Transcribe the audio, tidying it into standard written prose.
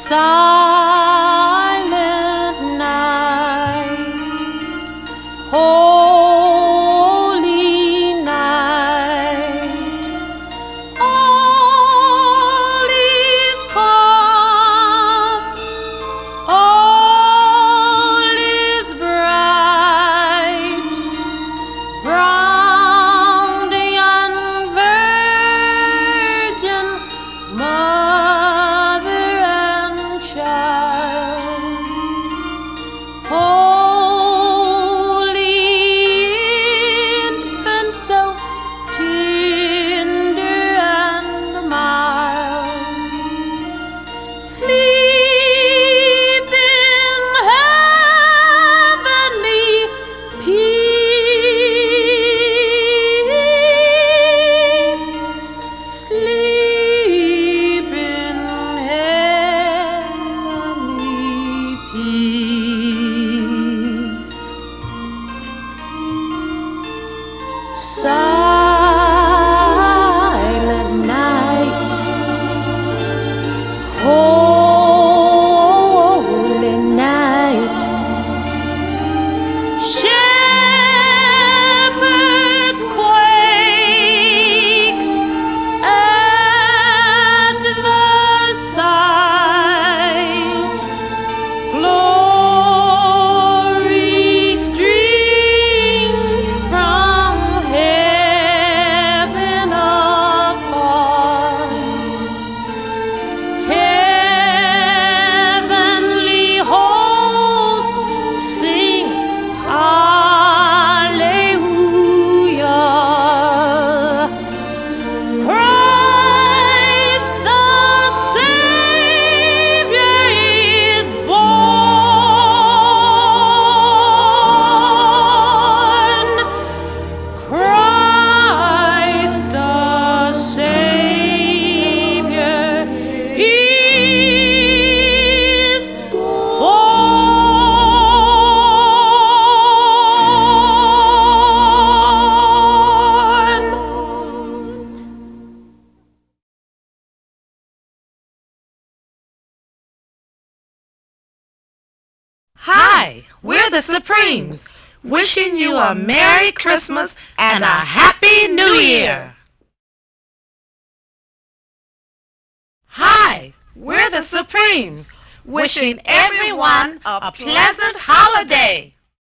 Silent night, holy night, all is calm, all is bright, round the young virgin mother and child. Holy infant, so tender and mild, sleep in heavenly peace, sleep in heavenly peace. Silent night, holy night, shepherds quake at the sight, glory stream from heaven afar, heavenly host sing hallelujah. Christ our Savior is born. Christ our Savior is born. Hi, we're the Supremes, wishing you a Merry Christmas and a Happy New Year. Hi, we're the Supremes, wishing everyone a pleasant holiday.